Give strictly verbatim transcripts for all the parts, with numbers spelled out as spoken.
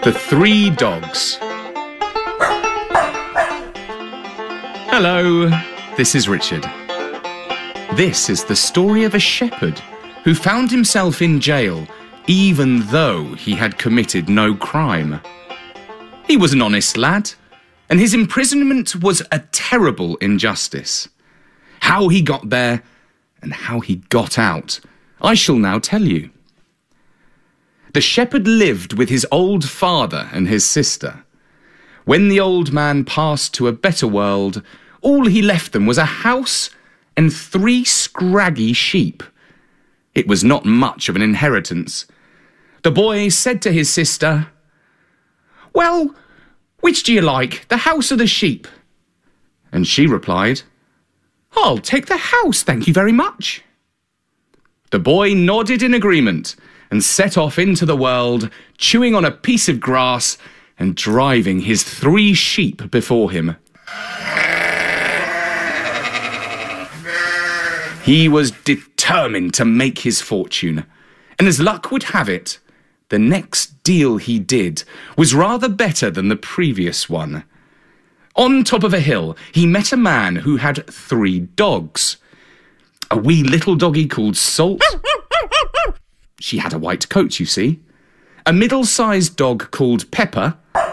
The Three Dogs. Hello, this is Richard. This is the story of a shepherd who found himself in jail even though he had committed no crime. He was an honest lad, and his imprisonment was a terrible injustice. How he got there and how he got out, I shall now tell you. The shepherd lived with his old father and his sister. When the old man passed to a better world, all he left them was a house and three scraggy sheep. It was not much of an inheritance. The boy said to his sister, "Well, which do you like, the house or the sheep?" And she replied, "I'll take the house, thank you very much." The boy nodded in agreement and set off into the world, chewing on a piece of grass and driving his three sheep before him. He was determined to make his fortune, and as luck would have it, the next deal he did was rather better than the previous one. On top of a hill, he met a man who had three dogs. A wee little doggy called Salt. She had a white coat, you see. A middle-sized dog called Pepper.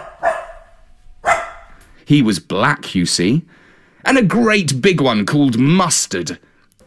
He was black, you see. And a great big one called Mustard,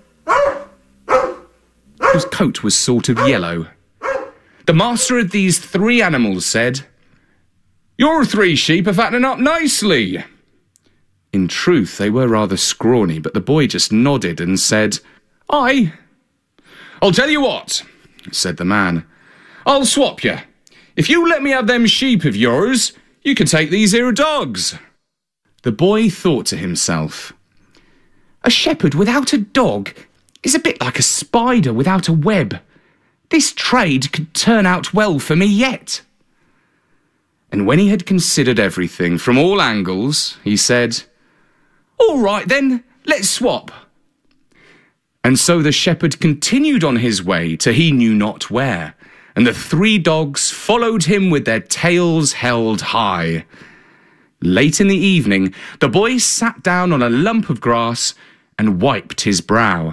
whose coat was sort of yellow. The master of these three animals said, "Your three sheep are fattening up nicely." In truth, they were rather scrawny, but the boy just nodded and said, "Aye." "I'll tell you what," said the man. "I'll swap you. If you let me have them sheep of yours, you can take these here dogs." The boy thought to himself, "A shepherd without a dog is a bit like a spider without a web. This trade could turn out well for me yet." And when he had considered everything from all angles, he said, "All right then, let's swap." And so the shepherd continued on his way to he knew not where, and the three dogs followed him with their tails held high. Late in the evening, the boy sat down on a lump of grass and wiped his brow.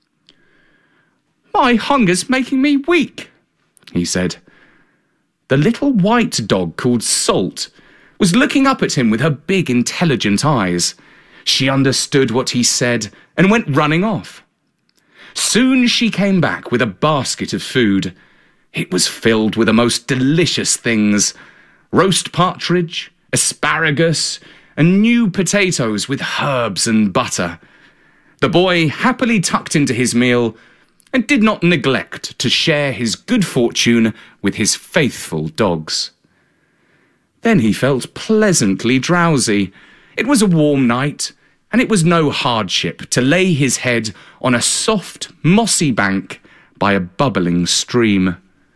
"My hunger's making me weak," he said. The little white dog called Salt was looking up at him with her big, intelligent eyes. She understood what he said and went running off. Soon she came back with a basket of food. It was filled with the most delicious things: roast partridge, asparagus, and new potatoes with herbs and butter. The boy happily tucked into his meal and did not neglect to share his good fortune with his faithful dogs. Then he felt pleasantly drowsy. It was a warm night, and it was no hardship to lay his head on a soft, mossy bank by a bubbling stream.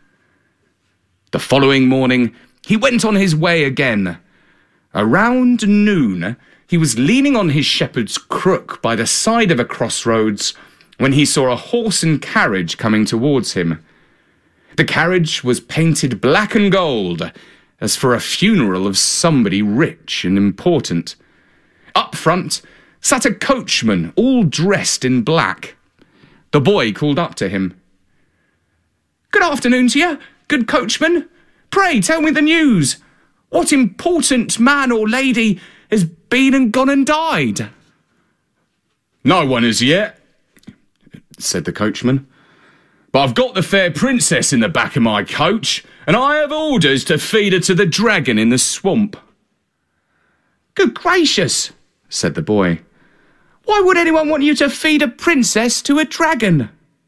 The following morning, he went on his way again. Around noon, he was leaning on his shepherd's crook by the side of a crossroads when he saw a horse and carriage coming towards him. The carriage was painted black and gold, as for a funeral of somebody rich and important. Up front sat a coachman, all dressed in black. The boy called up to him. "Good afternoon to you, good coachman. Pray tell me the news. What important man or lady has been and gone and died?" "No one as yet," said the coachman. "But I've got the fair princess in the back of my coach, and I have orders to feed her to the dragon in the swamp." "Good gracious," said the boy. "Why would anyone want you to feed a princess to a dragon?"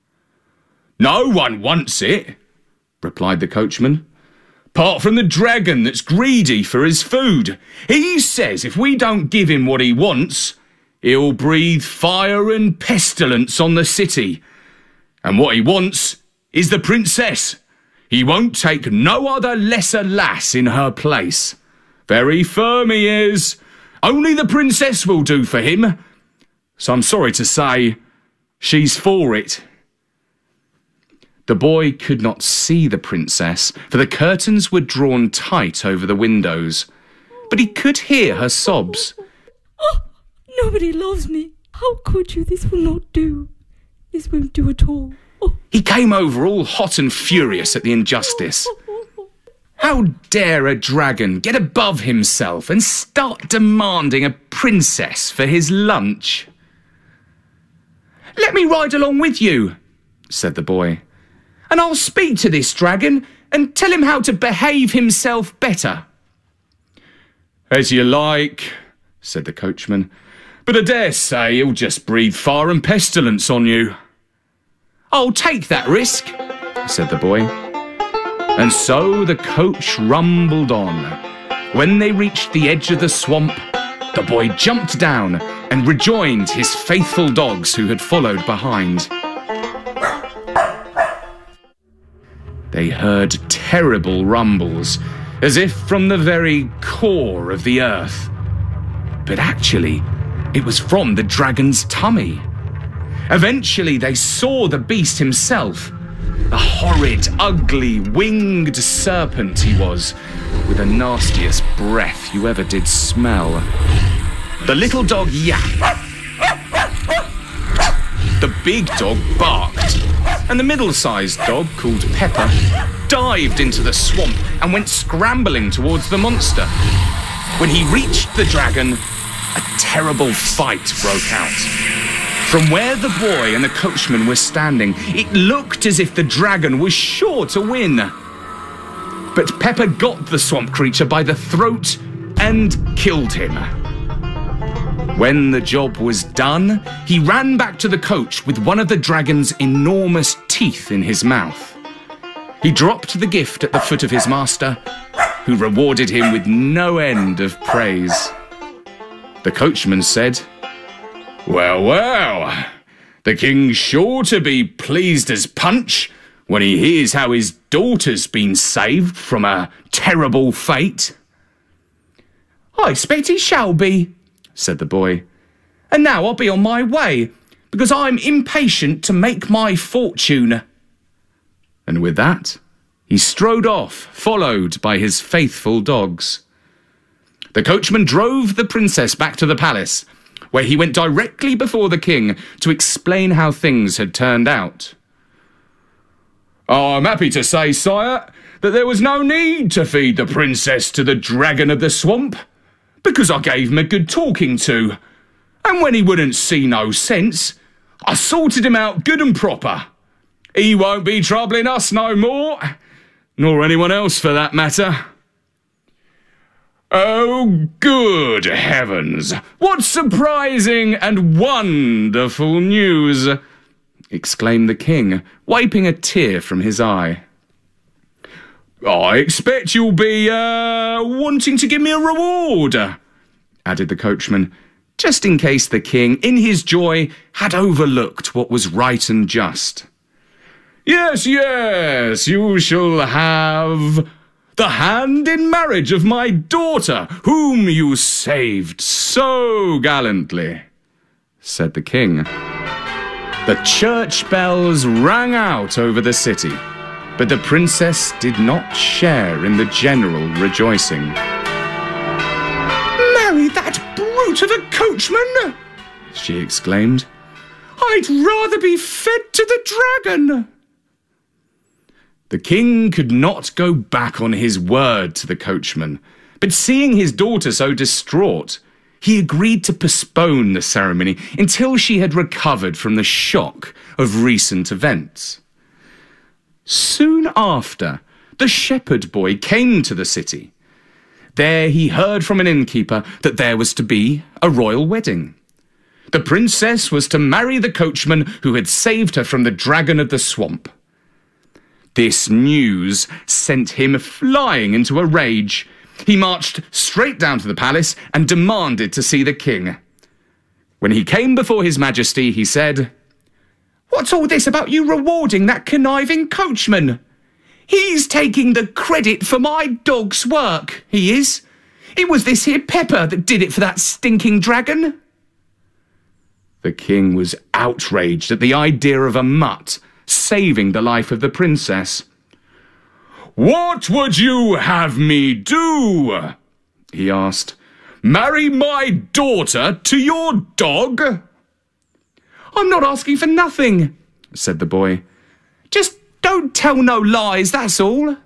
"No one wants it," replied the coachman, "apart from the dragon that's greedy for his food. He says if we don't give him what he wants, he'll breathe fire and pestilence on the city. And what he wants is the princess. He won't take no other lesser lass in her place. Very firm he is. Only the princess will do for him. So I'm sorry to say, she's for it." The boy could not see the princess, for the curtains were drawn tight over the windows, but he could hear her sobs. Oh, nobody loves me. How could you? This will not do. This won't do at all. Oh. He came over all hot and furious at the injustice. How dare a dragon get above himself and start demanding a princess for his lunch? "Let me ride along with you," said the boy, "and I'll speak to this dragon and tell him how to behave himself better." "As you like," said the coachman, "but I dare say he'll just breathe fire and pestilence on you." "I'll take that risk," said the boy. And so the coach rumbled on. When they reached the edge of the swamp, the boy jumped down and rejoined his faithful dogs who had followed behind. They heard terrible rumbles, as if from the very core of the earth. But actually, it was from the dragon's tummy. Eventually, they saw the beast himself. A horrid, ugly, winged serpent he was, with the nastiest breath you ever did smell. The little dog yapped. The big dog barked. And the middle-sized dog, called Pepper, dived into the swamp and went scrambling towards the monster. When he reached the dragon, a terrible fight broke out. From where the boy and the coachman were standing, it looked as if the dragon was sure to win. But Pepper got the swamp creature by the throat and killed him. When the job was done, he ran back to the coach with one of the dragon's enormous teeth in his mouth. He dropped the gift at the foot of his master, who rewarded him with no end of praise. The coachman said, "Well, well, the king's sure to be pleased as punch when he hears how his daughter's been saved from a terrible fate." "I expect he shall be," said the boy. "And now I'll be on my way, because I'm impatient to make my fortune." And with that, he strode off, followed by his faithful dogs. The coachman drove the princess back to the palace, where he went directly before the king to explain how things had turned out. "I'm happy to say, sire, that there was no need to feed the princess to the dragon of the swamp, because I gave him a good talking to, and when he wouldn't see no sense, I sorted him out good and proper. He won't be troubling us no more, nor anyone else for that matter." "Oh, good heavens! What surprising and wonderful news!" exclaimed the king, wiping a tear from his eye. "I expect you'll be, uh, wanting to give me a reward," added the coachman, just in case the king, in his joy, had overlooked what was right and just. "Yes, yes, you shall have the hand in marriage of my daughter, whom you saved so gallantly," said the king. The church bells rang out over the city, but the princess did not share in the general rejoicing. "Marry that brute of a coachman!" she exclaimed. "I'd rather be fed to the dragon." The king could not go back on his word to the coachman, but seeing his daughter so distraught, he agreed to postpone the ceremony until she had recovered from the shock of recent events. Soon after, the shepherd boy came to the city. There he heard from an innkeeper that there was to be a royal wedding. The princess was to marry the coachman who had saved her from the dragon of the swamp. This news sent him flying into a rage. He marched straight down to the palace and demanded to see the king. When he came before his majesty, he said, "What's all this about you rewarding that conniving coachman? He's taking the credit for my dog's work, he is. It was this here Pepper that did it for that stinking dragon." The king was outraged at the idea of a mutt saving the life of the princess. "What would you have me do?" he asked. "Marry my daughter to your dog?" "I'm not asking for nothing," said the boy. "Just don't tell no lies, that's all."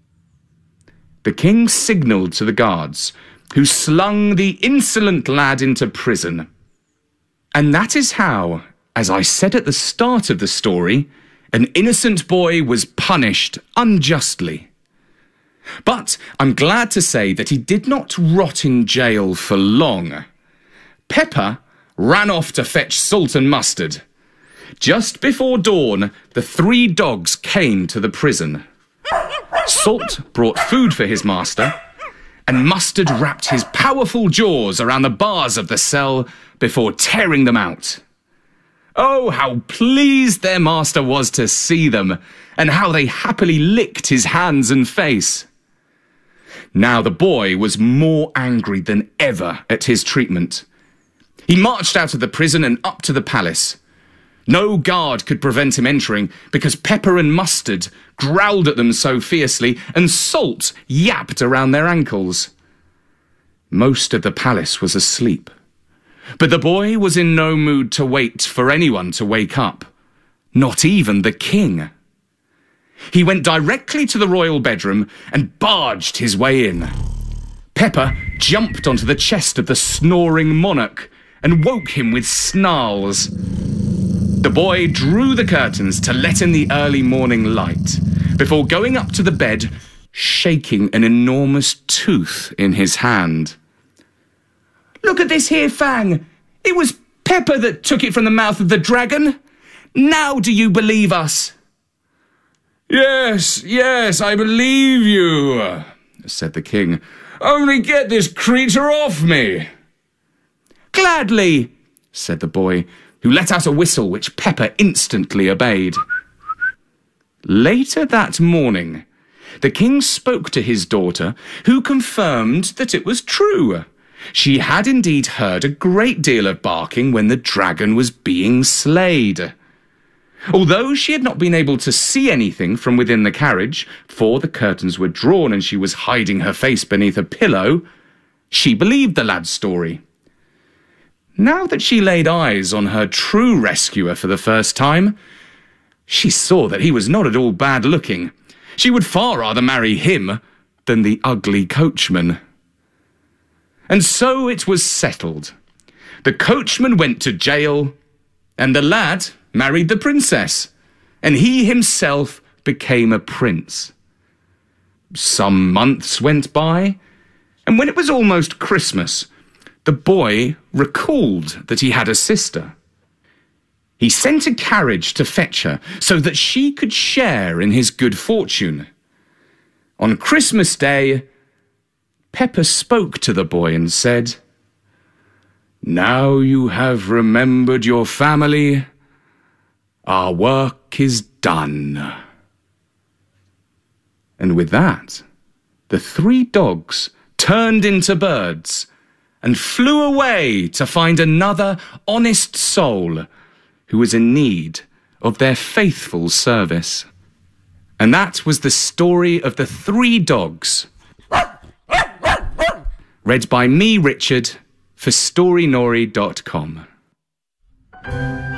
The king signalled to the guards, who slung the insolent lad into prison. And that is how, as I said at the start of the story, an innocent boy was punished unjustly. But I'm glad to say that he did not rot in jail for long. Pepper ran off to fetch salt and mustard. Just before dawn, the three dogs came to the prison. Salt brought food for his master, and Mustard wrapped his powerful jaws around the bars of the cell before tearing them out. Oh, how pleased their master was to see them, and how they happily licked his hands and face. Now the boy was more angry than ever at his treatment. He marched out of the prison and up to the palace. No guard could prevent him entering because Pepper and Mustard growled at them so fiercely and Salt yapped around their ankles. Most of the palace was asleep, but the boy was in no mood to wait for anyone to wake up, not even the king. He went directly to the royal bedroom and barged his way in. Pepper jumped onto the chest of the snoring monarch and woke him with snarls. The boy drew the curtains to let in the early morning light before going up to the bed, shaking an enormous tooth in his hand. "Look at this here, Fang. It was Pepper that took it from the mouth of the dragon. Now do you believe us?" "Yes, yes, I believe you," said the king. "Only get this creature off me." "Gladly," said the boy, who let out a whistle which Pepper instantly obeyed. Later that morning, the king spoke to his daughter, who confirmed that it was true. She had indeed heard a great deal of barking when the dragon was being slayed. Although she had not been able to see anything from within the carriage, for the curtains were drawn and she was hiding her face beneath a pillow, she believed the lad's story. Now that she laid eyes on her true rescuer for the first time, she saw that he was not at all bad looking. She would far rather marry him than the ugly coachman. And so it was settled. The coachman went to jail, and the lad married the princess, and he himself became a prince. Some months went by, and when it was almost Christmas, the boy recalled that he had a sister. He sent a carriage to fetch her so that she could share in his good fortune. On Christmas Day, Pepper spoke to the boy and said, "Now you have remembered your family, our work is done." And with that, the three dogs turned into birds and flew away to find another honest soul who was in need of their faithful service. And that was the story of the three dogs. Read by me, Richard, for Story Nori dot com.